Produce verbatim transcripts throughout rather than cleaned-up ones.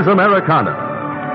is Americana.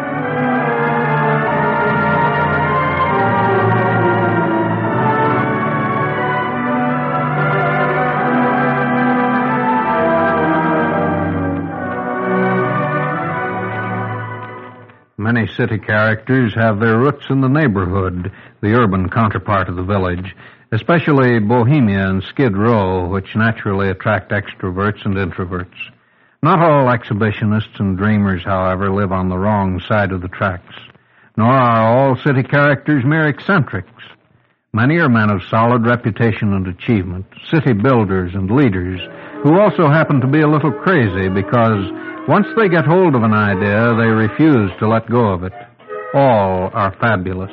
Many city characters have their roots in the neighborhood, the urban counterpart of the village, especially Bohemia and Skid Row, which naturally attract extroverts and introverts. Not all exhibitionists and dreamers, however, live on the wrong side of the tracks, nor are all city characters mere eccentrics. Many are men of solid reputation and achievement, city builders and leaders, who also happen to be a little crazy because once they get hold of an idea, they refuse to let go of it. All are fabulous.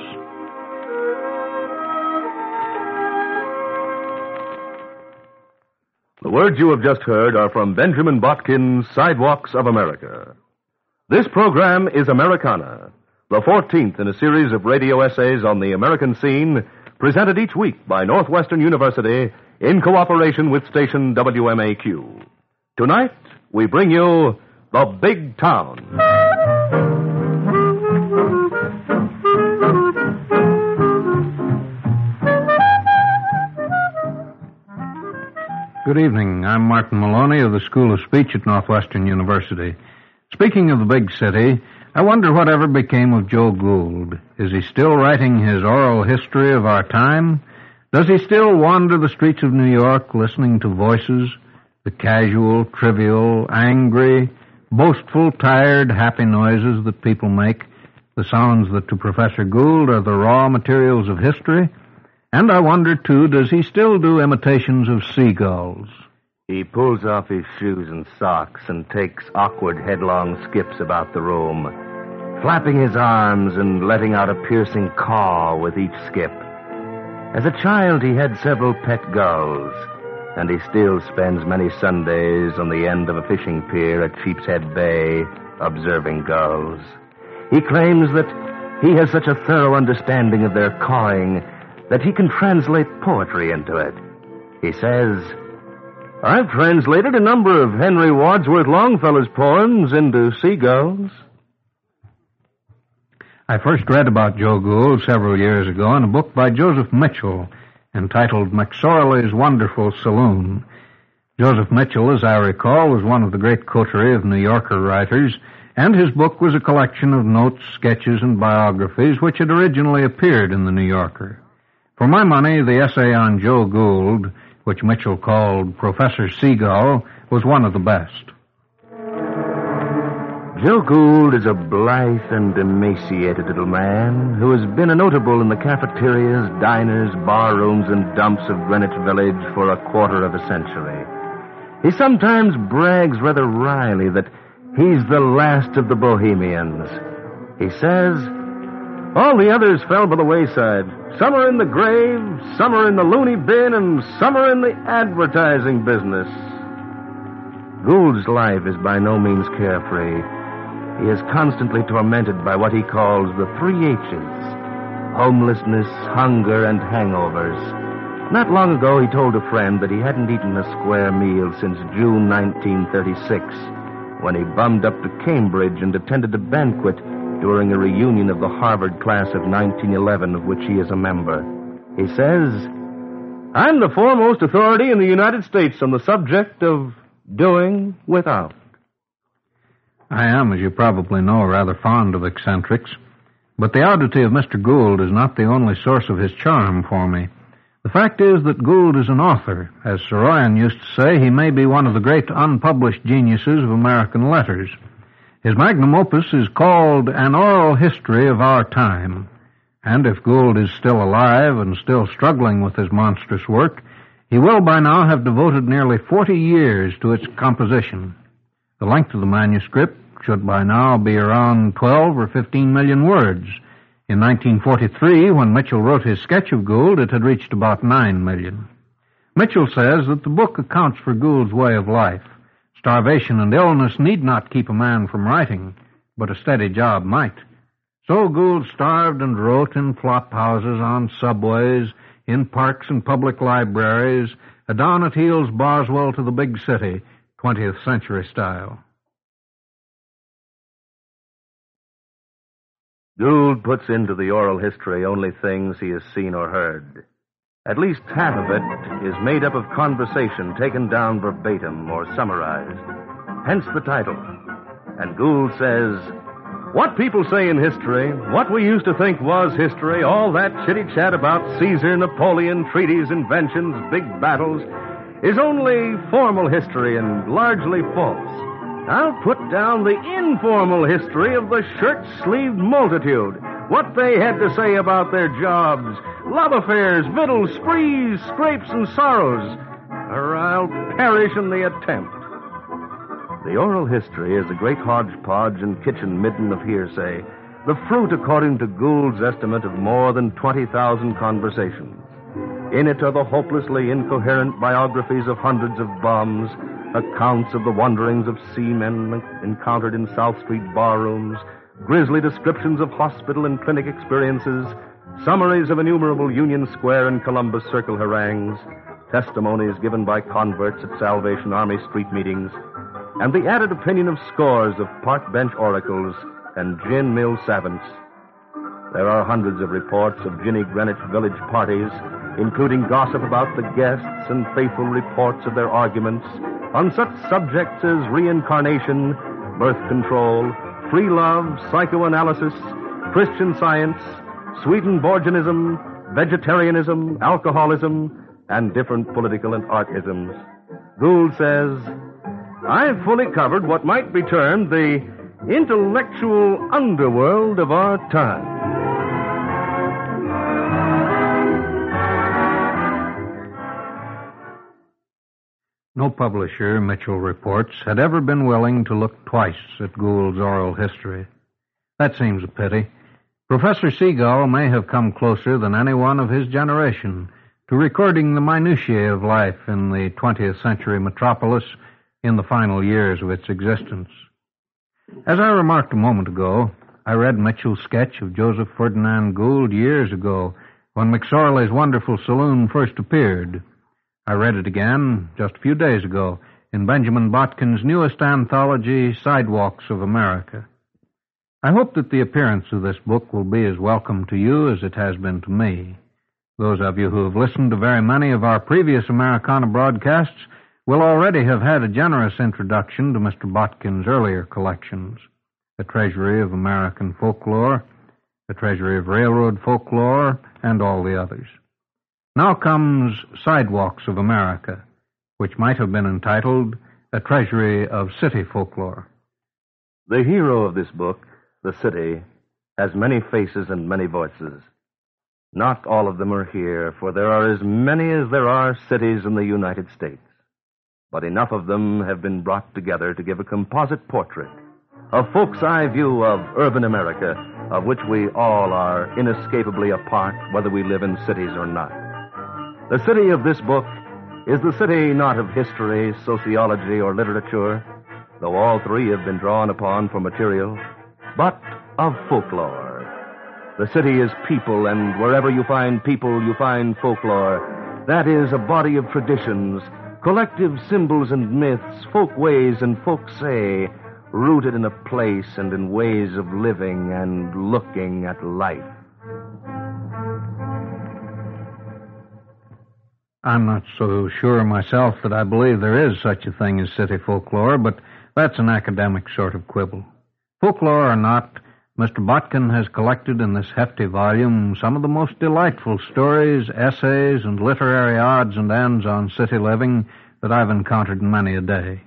The words you have just heard are from Benjamin Botkin's Sidewalks of America. This program is Americana, the fourteenth in a series of radio essays on the American scene, presented each week by Northwestern University in cooperation with station W M A Q. Tonight, we bring you The Big Town. Good evening. I'm Martin Maloney of the School of Speech at Northwestern University. Speaking of the big city, I wonder whatever became of Joe Gould. Is he still writing his oral history of our time? Does he still wander the streets of New York listening to voices, the casual, trivial, angry, boastful, tired, happy noises that people make, the sounds that to Professor Gould are the raw materials of history? And I wonder, too, does he still do imitations of seagulls? He pulls off his shoes and socks and takes awkward headlong skips about the room, flapping his arms and letting out a piercing caw with each skip. As a child, he had several pet gulls, and he still spends many Sundays on the end of a fishing pier at Sheepshead Bay observing gulls. He claims that he has such a thorough understanding of their cawing that he can translate poetry into it. He says, "I've translated a number of Henry Wadsworth Longfellow's poems into seagulls." I first read about Joe Gould several years ago in a book by Joseph Mitchell entitled McSorley's Wonderful Saloon. Joseph Mitchell, as I recall, was one of the great coterie of New Yorker writers, and his book was a collection of notes, sketches, and biographies which had originally appeared in the New Yorker. For my money, the essay on Joe Gould, which Mitchell called Professor Seagull, was one of the best. Joe Gould is a blithe and emaciated little man who has been a notable in the cafeterias, diners, barrooms, and dumps of Greenwich Village for a quarter of a century. He sometimes brags rather wryly that he's the last of the Bohemians. He says, "All the others fell by the wayside. Some are in the grave, some are in the loony bin, and some are in the advertising business." Gould's life is by no means carefree. He is constantly tormented by what he calls the three H's: homelessness, hunger, and hangovers. Not long ago, he told a friend that he hadn't eaten a square meal since June nineteen thirty-six, when he bummed up to Cambridge and attended a banquet during a reunion of the Harvard class of nineteen eleven, of which he is a member. He says, "I'm the foremost authority in the United States on the subject of doing without." I am, as you probably know, rather fond of eccentrics, but the oddity of Mister Gould is not the only source of his charm for me. The fact is that Gould is an author. As Soroyan used to say, he may be one of the great unpublished geniuses of American letters. His magnum opus is called An Oral History of Our Time, and if Gould is still alive and still struggling with his monstrous work, he will by now have devoted nearly forty years to its composition. The length of the manuscript should by now be around twelve or fifteen million words. In nineteen forty-three, when Mitchell wrote his sketch of Gould, it had reached about nine million. Mitchell says that the book accounts for Gould's way of life. Starvation and illness need not keep a man from writing, but a steady job might. So Gould starved and wrote in flop houses, on subways, in parks and public libraries, down at Heald's Boswell to the big city, twentieth century style. Gould puts into the oral history only things he has seen or heard. At least half of it is made up of conversation taken down verbatim or summarized. Hence the title. And Gould says, what people say in history, what we used to think was history, all that chitty-chat about Caesar, Napoleon, treaties, inventions, big battles, is only formal history and largely false. I'll put down the informal history of the shirt-sleeved multitude, what they had to say about their jobs, love affairs, victuals, sprees, scrapes, and sorrows, or I'll perish in the attempt. The oral history is a great hodgepodge and kitchen midden of hearsay, the fruit, according to Gould's estimate, of more than twenty thousand conversations. In it are the hopelessly incoherent biographies of hundreds of bombs, accounts of the wanderings of seamen encountered in South Street barrooms, grisly descriptions of hospital and clinic experiences, summaries of innumerable Union Square and Columbus Circle harangues, testimonies given by converts at Salvation Army street meetings, and the added opinion of scores of park bench oracles and gin mill savants. There are hundreds of reports of Ginny Greenwich Village parties, including gossip about the guests and faithful reports of their arguments on such subjects as reincarnation, birth control, free love, psychoanalysis, Christian Science, Swedenborgianism, vegetarianism, alcoholism, and different political and art isms. Gould says, I've fully covered what might be termed the intellectual underworld of our time. No publisher, Mitchell reports, had ever been willing to look twice at Gould's oral history. That seems a pity. Professor Seagull may have come closer than anyone of his generation to recording the minutiae of life in the twentieth century metropolis in the final years of its existence. As I remarked a moment ago, I read Mitchell's sketch of Joseph Ferdinand Gould years ago when McSorley's Wonderful Saloon first appeared. I read it again just a few days ago in Benjamin Botkin's newest anthology, Sidewalks of America. I hope that the appearance of this book will be as welcome to you as it has been to me. Those of you who have listened to very many of our previous Americana broadcasts will already have had a generous introduction to Mister Botkin's earlier collections, A Treasury of American Folklore, A Treasury of Railroad Folklore, and all the others. Now comes Sidewalks of America, which might have been entitled A Treasury of City Folklore. The hero of this book, the city, has many faces and many voices. Not all of them are here, for there are as many as there are cities in the United States. But enough of them have been brought together to give a composite portrait, a folk's eye view of urban America, of which we all are inescapably a part, whether we live in cities or not. The city of this book is the city not of history, sociology, or literature, though all three have been drawn upon for material, but of folklore. The city is people, and wherever you find people, you find folklore. That is, a body of traditions, collective symbols and myths, folk ways and folk say, rooted in a place and in ways of living and looking at life. I'm not so sure myself that I believe there is such a thing as city folklore, but that's an academic sort of quibble. Folklore or not, Mister Botkin has collected in this hefty volume some of the most delightful stories, essays, and literary odds and ends on city living that I've encountered in many a day.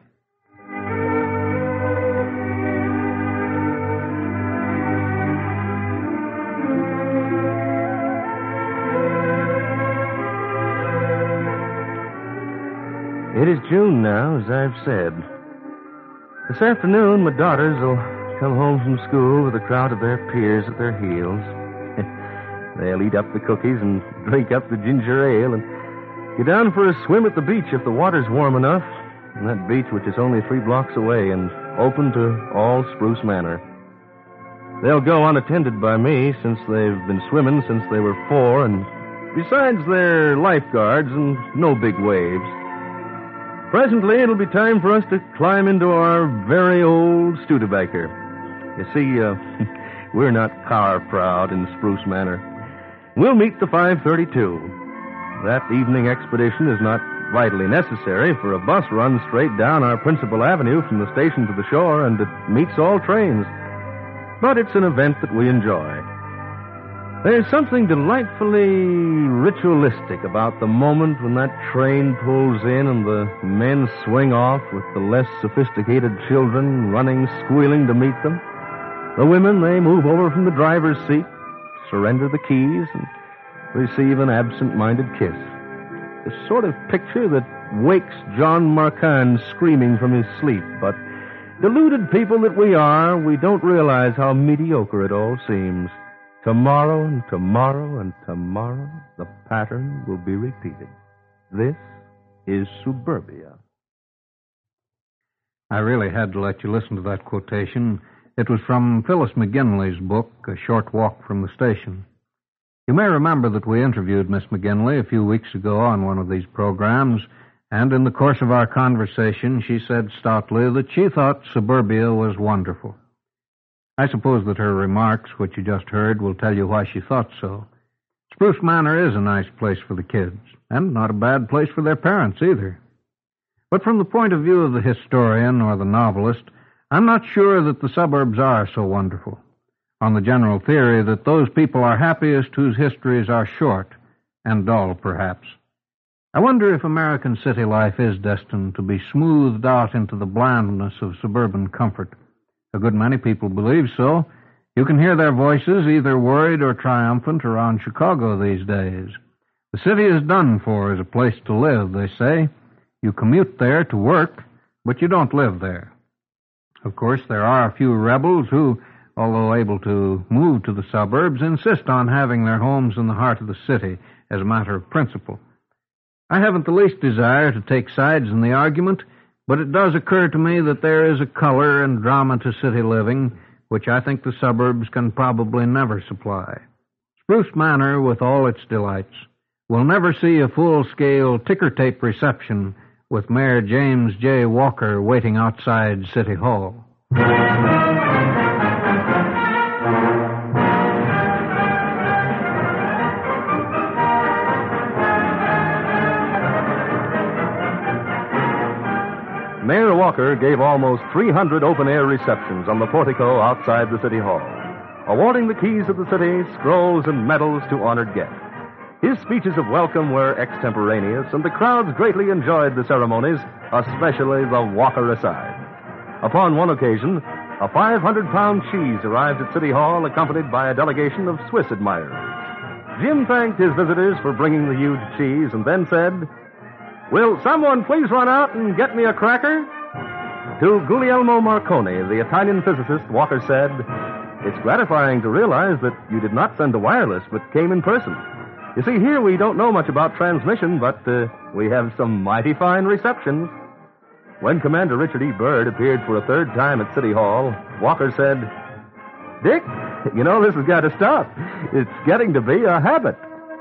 It is June now, as I've said. This afternoon, my daughters will come home from school with a crowd of their peers at their heels. They'll eat up the cookies and drink up the ginger ale and get down for a swim at the beach if the water's warm enough. And that beach which is only three blocks away and open to all Spruce Manor. They'll go unattended by me since they've been swimming since they were four, and besides, they're lifeguards and no big waves. Presently, it'll be time for us to climb into our very old Studebaker. You see, uh, We're not car-proud in Spruce Manor. We'll meet the five thirty-two. That evening expedition is not vitally necessary, for a bus runs straight down our principal avenue from the station to the shore, and it meets all trains. But it's an event that we enjoy. There's something delightfully ritualistic about the moment when that train pulls in and the men swing off with the less sophisticated children running squealing to meet them. The women, they move over from the driver's seat, surrender the keys, and receive an absent-minded kiss. The sort of picture that wakes John Marquand screaming from his sleep. But deluded people that we are, we don't realize how mediocre it all seems. Tomorrow and tomorrow and tomorrow, the pattern will be repeated. This is suburbia. I really had to let you listen to that quotation. It was from Phyllis McGinley's book, A Short Walk from the Station. You may remember that we interviewed Miss McGinley a few weeks ago on one of these programs, and in the course of our conversation, she said stoutly that she thought suburbia was wonderful. I suppose that her remarks, which you just heard, will tell you why she thought so. Spruce Manor is a nice place for the kids, and not a bad place for their parents either. But from the point of view of the historian or the novelist, I'm not sure that the suburbs are so wonderful, on the general theory that those people are happiest whose histories are short and dull, perhaps. I wonder if American city life is destined to be smoothed out into the blandness of suburban comfort. A good many people believe so. You can hear their voices either worried or triumphant around Chicago these days. The city is done for as a place to live, they say. You commute there to work, but you don't live there. Of course, there are a few rebels who, although able to move to the suburbs, insist on having their homes in the heart of the city as a matter of principle. I haven't the least desire to take sides in the argument, but it does occur to me that there is a color and drama to city living which I think the suburbs can probably never supply. Spruce Manor, with all its delights, will never see a full-scale ticker-tape reception with Mayor James J. Walker waiting outside City Hall. Mayor Walker gave almost three hundred open-air receptions on the portico outside the City Hall, awarding the keys of the city, scrolls, and medals to honored guests. His speeches of welcome were extemporaneous, and the crowds greatly enjoyed the ceremonies, especially the Walker aside. Upon one occasion, a five hundred pound cheese arrived at City Hall, accompanied by a delegation of Swiss admirers. Jim thanked his visitors for bringing the huge cheese and then said, "Will someone please run out and get me a cracker?" To Guglielmo Marconi, the Italian physicist, Walker said, "It's gratifying to realize that you did not send a wireless, but came in person. You see, here we don't know much about transmission, but uh, we have some mighty fine receptions." When Commander Richard E. Byrd appeared for a third time at City Hall, Walker said, "Dick, you know, this has got to stop. It's getting to be a habit."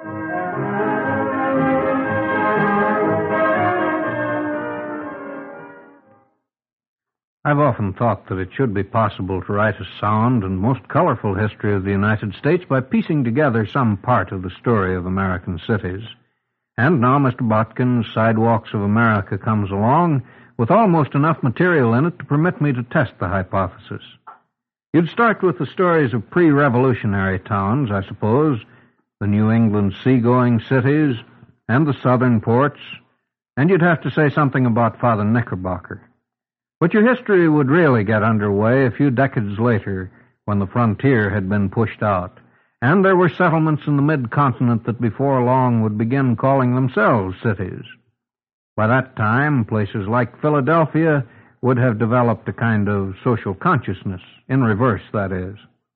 I've often thought that it should be possible to write a sound and most colorful history of the United States by piecing together some part of the story of American cities. And now Mister Botkin's Sidewalks of America comes along with almost enough material in it to permit me to test the hypothesis. You'd start with the stories of pre-revolutionary towns, I suppose, the New England seagoing cities and the southern ports, and you'd have to say something about Father Knickerbocker. But your history would really get underway a few decades later, when the frontier had been pushed out, and there were settlements in the mid-continent that before long would begin calling themselves cities. By that time, places like Philadelphia would have developed a kind of social consciousness, in reverse, that is.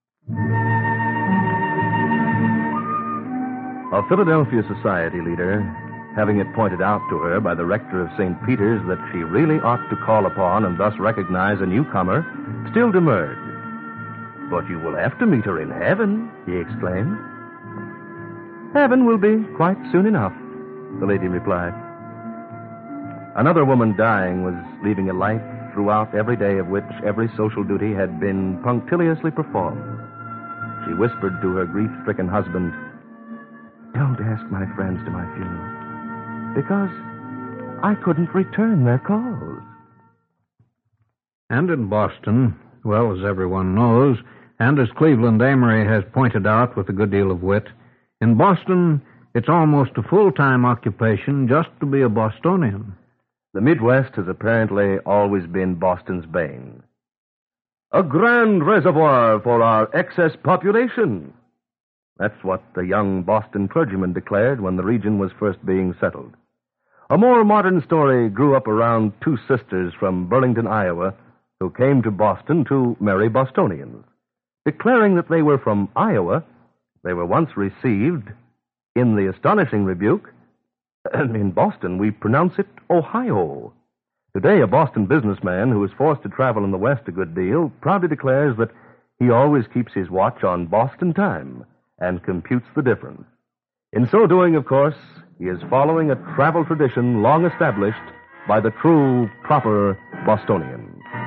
A Philadelphia society leader, having it pointed out to her by the rector of Saint Peter's that she really ought to call upon and thus recognize a newcomer, still demurred. "But you will have to meet her in heaven," he exclaimed. "Heaven will be quite soon enough," the lady replied. Another woman dying was leaving a life throughout every day of which every social duty had been punctiliously performed. she whispered to her grief-stricken husband, "Don't ask my friends to my funeral, because I couldn't return their calls." And in Boston, well, as everyone knows, and as Cleveland Amory has pointed out with a good deal of wit, in Boston, it's almost a full-time occupation just to be a Bostonian. The Midwest has apparently always been Boston's bane. A grand reservoir for our excess population. That's what the young Boston clergyman declared when the region was first being settled. A more modern story grew up around two sisters from Burlington, Iowa, who came to Boston to marry Bostonians. Declaring that they were from Iowa, they were once received in the astonishing rebuke, "In Boston, we pronounce it Ohio." Today, a Boston businessman who is forced to travel in the West a good deal proudly declares that he always keeps his watch on Boston time and computes the difference. In so doing, of course, he is following a travel tradition long established by the true, proper Bostonian.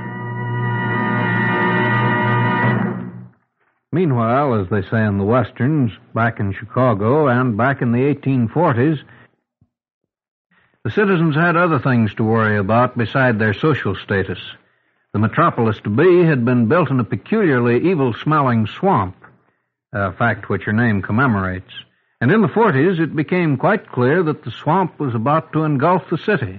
Meanwhile, as they say in the Westerns, back in Chicago and back in the eighteen forties, the citizens had other things to worry about beside their social status. The metropolis-to-be had been built in a peculiarly evil-smelling swamp, a fact which her name commemorates. And in the forties, it became quite clear that the swamp was about to engulf the city.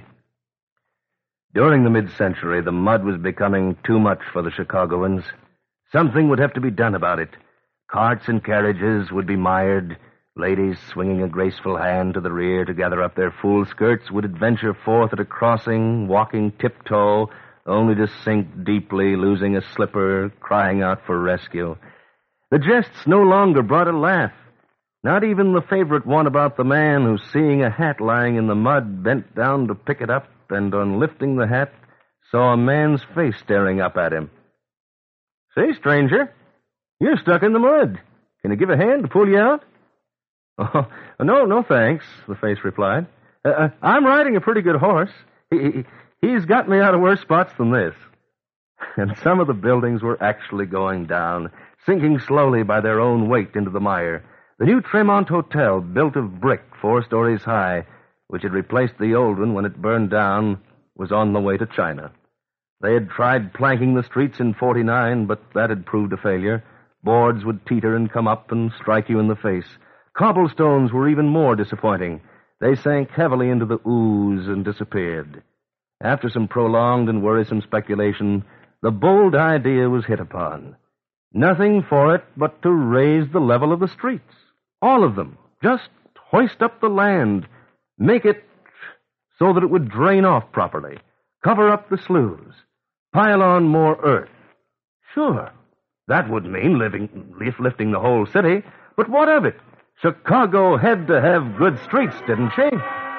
During the mid-century, the mud was becoming too much for the Chicagoans. Something would have to be done about it. Carts and carriages would be mired. Ladies, swinging a graceful hand to the rear to gather up their fool skirts, would adventure forth at a crossing, walking tiptoe, only to sink deeply, losing a slipper, crying out for rescue. The jests no longer brought a laugh. Not even the favorite one about the man who, seeing a hat lying in the mud, bent down to pick it up, and on lifting the hat, saw a man's face staring up at him. "Say, stranger, you're stuck in the mud. Can I give a hand to pull you out?" "Oh, no, no, thanks," the face replied. Uh, I'm riding a pretty good horse. He, he, he's got me out of worse spots than this." And some of the buildings were actually going down, sinking slowly by their own weight into the mire. The new Tremont Hotel, built of brick four stories high, which had replaced the old one when it burned down, was on the way to China. They had tried planking the streets in forty-nine, but that had proved a failure. Boards would teeter and come up and strike you in the face. Cobblestones were even more disappointing. They sank heavily into the ooze and disappeared. After some prolonged and worrisome speculation, the bold idea was hit upon. Nothing for it but to raise the level of the streets. All of them. Just hoist up the land. Make it so that it would drain off properly. Cover up the sloughs. Pile on more earth. Sure, that would mean living, lifting the whole city. But what of it? Chicago had to have good streets, didn't she?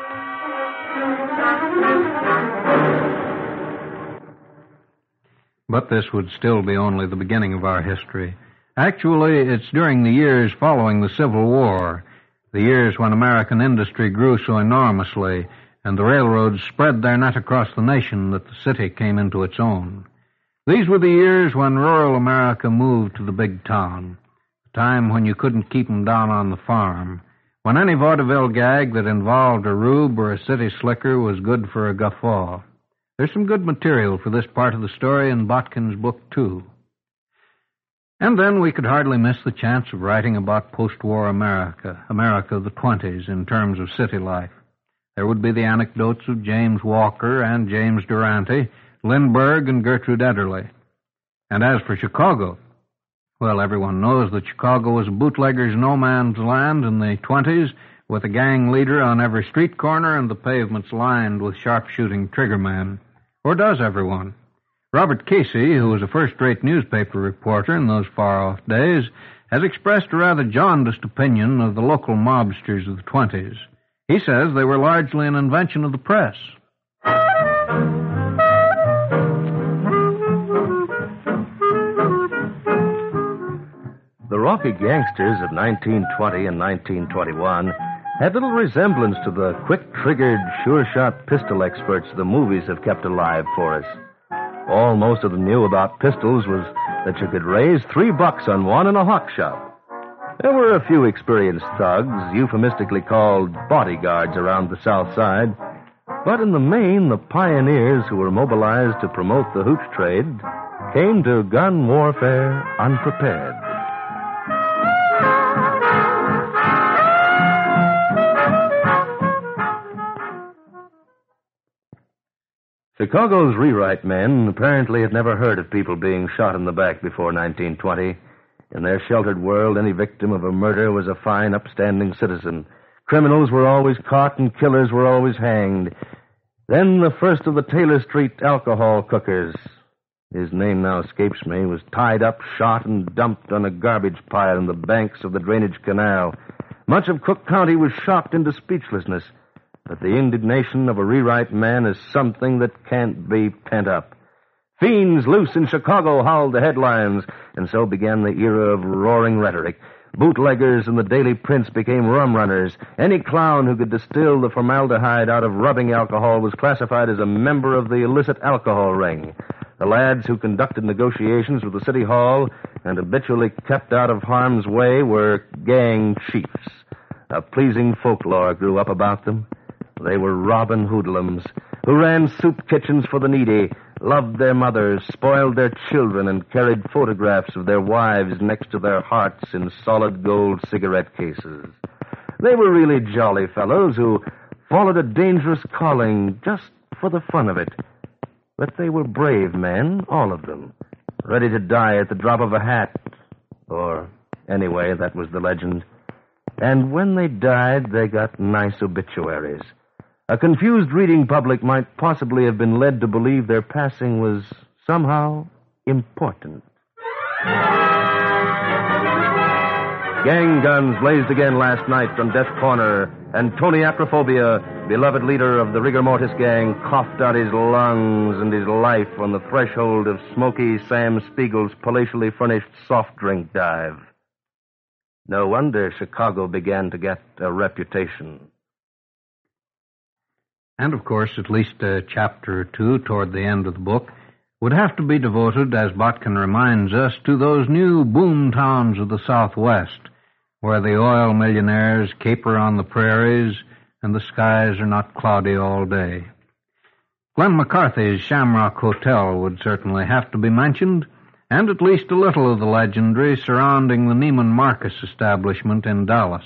But this would still be only the beginning of our history. Actually, it's during the years following the Civil War, the years when American industry grew so enormously and the railroads spread their net across the nation, that the city came into its own. These were the years when rural America moved to the big town, the time when you couldn't keep 'em down on the farm, when any vaudeville gag that involved a rube or a city slicker was good for a guffaw. There's some good material for this part of the story in Botkin's book, too. And then we could hardly miss the chance of writing about post-war America, America of the twenties, in terms of city life. There would be the anecdotes of James Walker and James Durante, Lindbergh and Gertrude Ederle. And as for Chicago, well, everyone knows that Chicago was a bootlegger's no-man's land in the twenties, with a gang leader on every street corner and the pavements lined with sharpshooting triggermen. Or does everyone? Robert Casey, who was a first-rate newspaper reporter in those far-off days, has expressed a rather jaundiced opinion of the local mobsters of the twenties. He says they were largely an invention of the press. The Rocky gangsters of nineteen twenty and nineteen twenty-one had little resemblance to the quick-triggered, sure-shot pistol experts the movies have kept alive for us. All most of them knew about pistols was that you could raise three bucks on one in a hawk shop, There were a few experienced thugs, euphemistically called bodyguards, around the South Side. But in the main, the pioneers who were mobilized to promote the hooch trade came to gun warfare unprepared. Chicago's rewrite men apparently had never heard of people being shot in the back before nineteen twenty. In their sheltered world, any victim of a murder was a fine, upstanding citizen. Criminals were always caught and killers were always hanged. Then the first of the Taylor Street alcohol cookers, his name now escapes me, was tied up, shot, and dumped on a garbage pile in the banks of the drainage canal. Much of Cook County was shocked into speechlessness. But the indignation of a rewrite man is something that can't be pent up. Fiends loose in Chicago howled the headlines, and so began the era of roaring rhetoric. Bootleggers and the daily prints became rum runners. Any clown who could distill the formaldehyde out of rubbing alcohol was classified as a member of the illicit alcohol ring. The lads who conducted negotiations with the city hall and habitually kept out of harm's way were gang chiefs. A pleasing folklore grew up about them. They were Robin Hoodlums, who ran soup kitchens for the needy, loved their mothers, spoiled their children, and carried photographs of their wives next to their hearts in solid gold cigarette cases. They were really jolly fellows who followed a dangerous calling just for the fun of it. But they were brave men, all of them, ready to die at the drop of a hat. Or, anyway, that was the legend. And when they died, they got nice obituaries. A confused reading public might possibly have been led to believe their passing was somehow important. Gang guns blazed again last night from Death Corner, and Tony Acrophobia, beloved leader of the Rigor Mortis gang, coughed out his lungs and his life on the threshold of Smoky Sam Spiegel's palatially furnished soft drink dive. No wonder Chicago began to get a reputation. And, of course, at least a chapter or two toward the end of the book would have to be devoted, as Botkin reminds us, to those new boom towns of the Southwest, where the oil millionaires caper on the prairies and the skies are not cloudy all day. Glenn McCarthy's Shamrock Hotel would certainly have to be mentioned, and at least a little of the legendary surrounding the Neiman Marcus establishment in Dallas.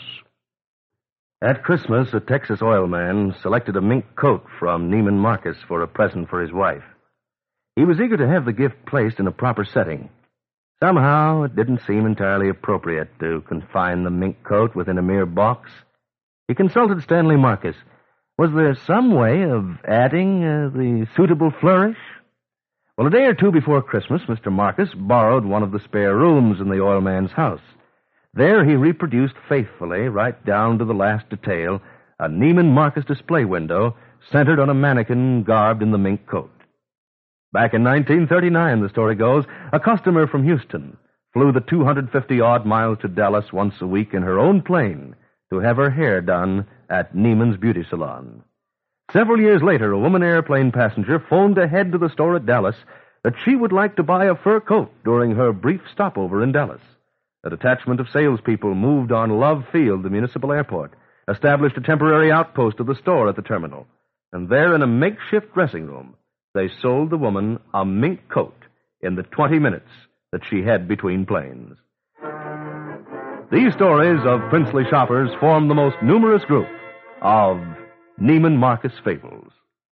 At Christmas, a Texas oil man selected a mink coat from Neiman Marcus for a present for his wife. He was eager to have the gift placed in a proper setting. Somehow, it didn't seem entirely appropriate to confine the mink coat within a mere box. He consulted Stanley Marcus. Was there some way of adding uh, the suitable flourish? Well, a day or two before Christmas, Mister Marcus borrowed one of the spare rooms in the oil man's house. There he reproduced faithfully, right down to the last detail, a Neiman Marcus display window centered on a mannequin garbed in the mink coat. Back in nineteen thirty-nine, the story goes, a customer from Houston flew the two hundred fifty odd miles to Dallas once a week in her own plane to have her hair done at Neiman's beauty salon. Several years later, a woman airplane passenger phoned ahead to the store at Dallas that she would like to buy a fur coat during her brief stopover in Dallas. A detachment of salespeople moved on Love Field, the municipal airport, established a temporary outpost of the store at the terminal, and there in a makeshift dressing room, they sold the woman a mink coat in the twenty minutes that she had between planes. These stories of princely shoppers form the most numerous group of Neiman Marcus fables.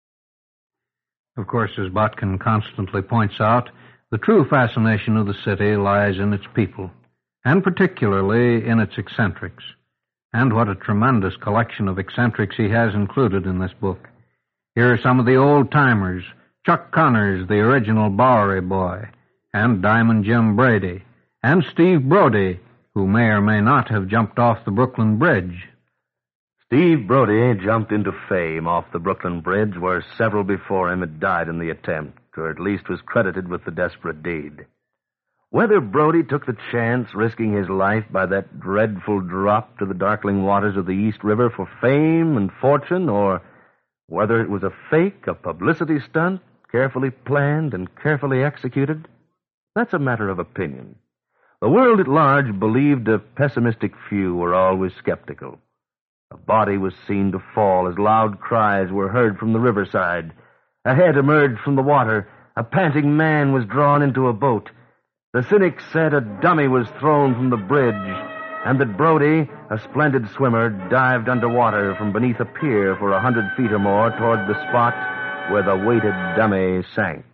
Of course, as Botkin constantly points out, the true fascination of the city lies in its people, and particularly in its eccentrics. And what a tremendous collection of eccentrics he has included in this book. Here are some of the old-timers: Chuck Connors, the original Bowery boy, and Diamond Jim Brady, and Steve Brody, who may or may not have jumped off the Brooklyn Bridge. Steve Brody jumped into fame off the Brooklyn Bridge, where several before him had died in the attempt, or at least was credited with the desperate deed. Whether Brody took the chance, risking his life by that dreadful drop to the darkling waters of the East River for fame and fortune, or whether it was a fake, a publicity stunt, carefully planned and carefully executed, that's a matter of opinion. The world at large believed a pessimistic few were always skeptical. A body was seen to fall as loud cries were heard from the riverside. A head emerged from the water. A panting man was drawn into a boat. The cynics said a dummy was thrown from the bridge, and that Brody, a splendid swimmer, dived underwater from beneath a pier for a hundred feet or more toward the spot where the weighted dummy sank.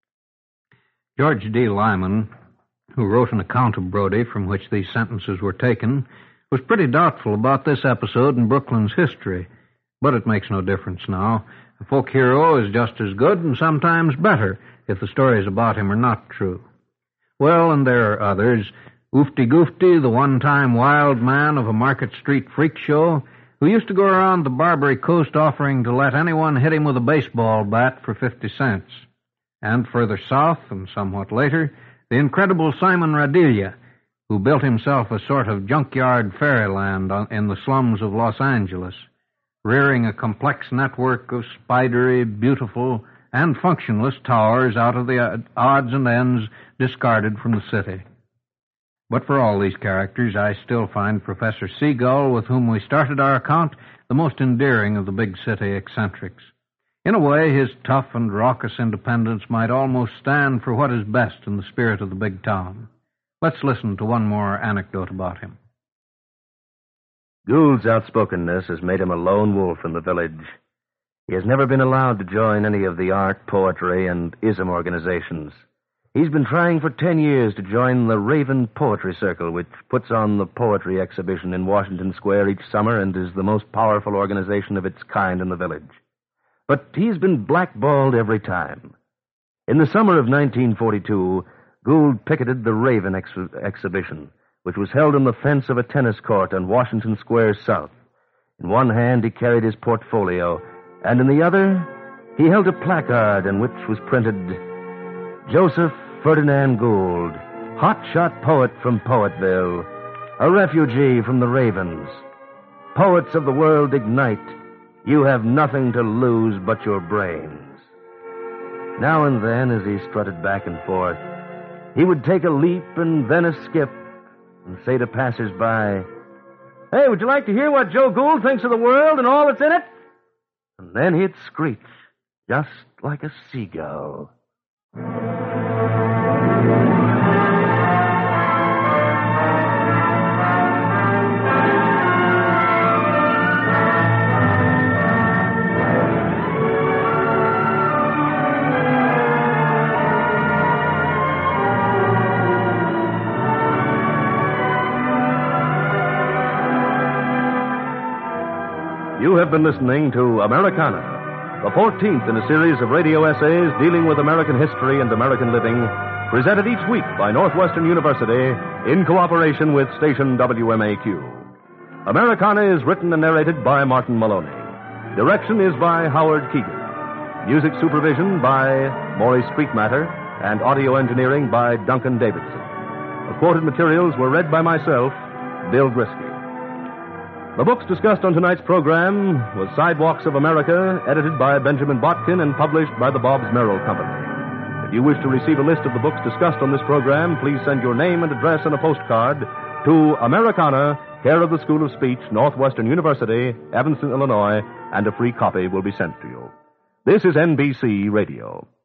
George D. Lyman, who wrote an account of Brody from which these sentences were taken, was pretty doubtful about this episode in Brooklyn's history. But it makes no difference now. A folk hero is just as good and sometimes better if the stories about him are not true. Well, and there are others. Oofty Goofty, the one-time wild man of a Market Street freak show, who used to go around the Barbary Coast offering to let anyone hit him with a baseball bat for fifty cents. And further south, and somewhat later, the incredible Simon Radilia, who built himself a sort of junkyard fairyland in the slums of Los Angeles, rearing a complex network of spidery, beautiful, and functionless towers out of the odds and ends discarded from the city. But for all these characters, I still find Professor Seagull, with whom we started our account, the most endearing of the big city eccentrics. In a way, his tough and raucous independence might almost stand for what is best in the spirit of the big town. Let's listen to one more anecdote about him. Gould's outspokenness has made him a lone wolf in the village. He has never been allowed to join any of the art, poetry, and ism organizations. He's been trying for ten years to join the Raven Poetry Circle, which puts on the poetry exhibition in Washington Square each summer and is the most powerful organization of its kind in the village. But he's been blackballed every time. In the summer of nineteen forty-two, Gould picketed the Raven ex- exhibition, which was held on the fence of a tennis court on Washington Square South. In one hand, he carried his portfolio, and in the other, he held a placard on which was printed, Joseph Ferdinand Gould, hotshot poet from Poetville, a refugee from the Ravens. Poets of the world ignite. You have nothing to lose but your brains. Now and then, as he strutted back and forth, he would take a leap and then a skip and say to passers-by, Hey, would you like to hear what Joe Gould thinks of the world and all that's in it? And then he'd screech, just like a seagull. You have been listening to Americana, the fourteenth in a series of radio essays dealing with American history and American living, presented each week by Northwestern University in cooperation with station W M A Q. Americana is written and narrated by Martin Maloney. Direction is by Howard Keegan. Music supervision by Maurice Creekmatter, and audio engineering by Duncan Davidson. The quoted materials were read by myself, Bill Grisky. The books discussed on tonight's program was Sidewalks of America, edited by Benjamin Botkin and published by the Bobbs Merrill Company. If you wish to receive a list of the books discussed on this program, please send your name and address on a postcard to Americana, care of the School of Speech, Northwestern University, Evanston, Illinois, and a free copy will be sent to you. This is N B C Radio.